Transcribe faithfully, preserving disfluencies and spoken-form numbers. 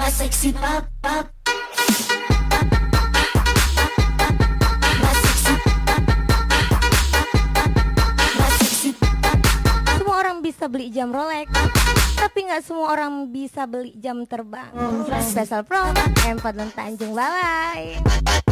sexy pop pop. Semua orang bisa beli jam Rolex, tapi nggak semua orang bisa beli jam terbang. Special Pro, M empat Tanjung Balai.